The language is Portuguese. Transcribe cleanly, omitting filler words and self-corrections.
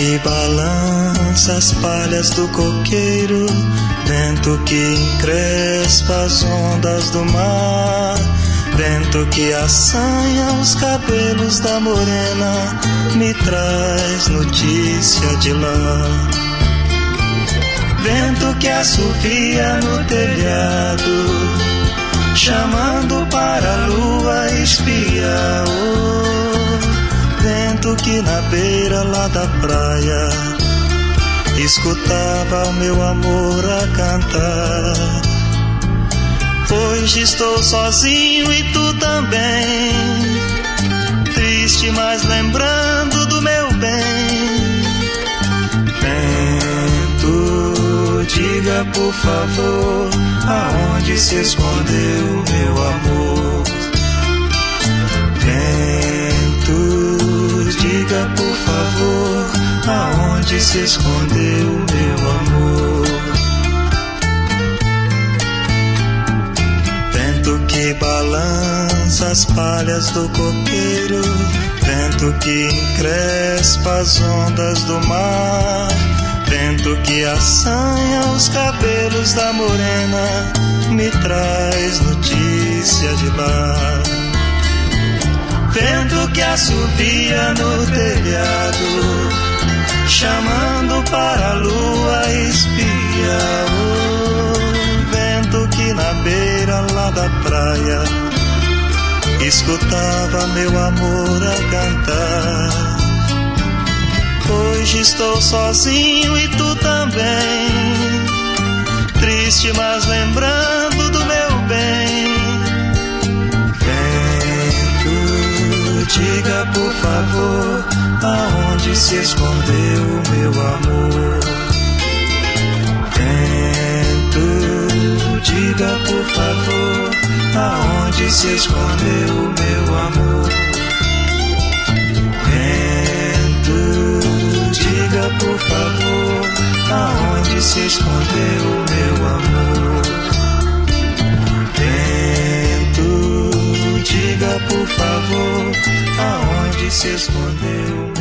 que balança as palhas do coqueiro, vento que encrespa as ondas do mar, vento que assanha os cabelos da morena, me traz notícia de lá. Vento que assovia no telhado, chamando para a lua espiar. Oh, vento que na beira lá da praia escutava o meu amor a cantar. Hoje estou sozinho e tu também, triste, mas lembrando do meu bem. Vento, diga por favor, aonde se escondeu meu amor? Vento, diga por favor, aonde se escondeu meu amor? Vento que balança as palhas do coqueiro, vento que encrespa as ondas do mar, vento que assanha os cabelos da morena, me traz notícia de lá. Vento que assovia no telhado, chamando para a lua espiar. Oh, vento que na beira lá da praia escutava meu amor a cantar. Hoje estou sozinho e tu também, triste, mas lembrando do meu bem. Vento, diga por favor, aonde se escondeu meu amor? Vento, diga por favor, aonde se escondeu meu amor? Diga por favor, aonde se escondeu meu amor? Vento, diga por favor, aonde se escondeu